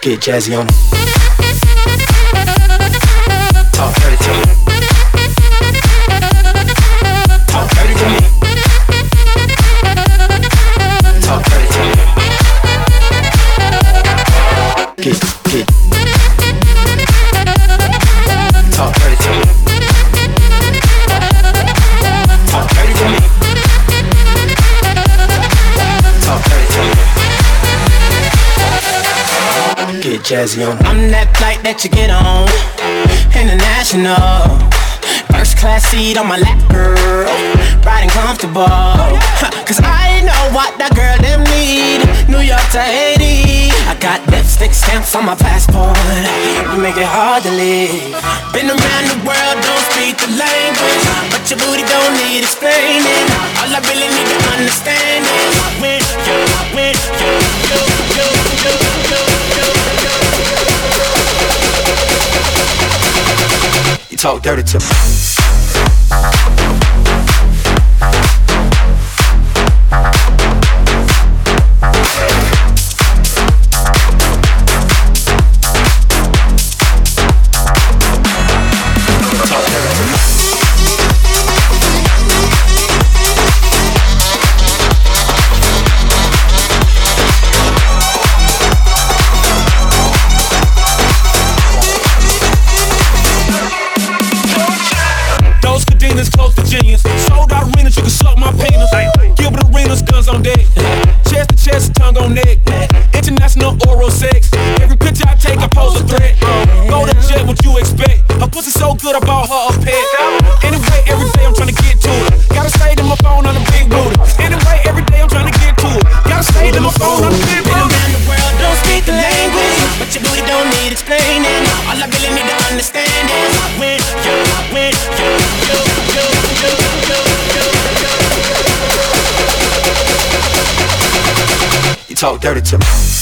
Get jazzy on it. Talk dirty to me. Talk dirty to me. Talk dirty to me. Get. Talk dirty to me. Talk dirty to me. Talk dirty to me. Get jazzy on. I'm that flight that you get on, international. First class seat on my lap, girl, riding comfortable. Cause I know what that girl them need. New York to Haiti, I got lipstick stamps on my passport. You make it hard to leave. Been around the world, don't speak the language, but your booty don't need explaining. All I really need to understand is when you talk dirty to me. Close to genius. Sold out arenas, you can suck my penis. Gilbert Arenas, guns on deck. Chest to chest, tongue on neck. International oral sex. Every picture I take, I pose a threat. Go to jet, what you expect? Her pussy so good, I bought her a pet. Anyway, every day I'm trying to get to it. Gotta stay to my phone on the big booty. Anyway, every day I'm trying to get to it. Gotta stay to my phone on the big booty. Been around the world, don't speak the language, but your booty don't need explaining. All I really need to understand is when you talk dirty to me.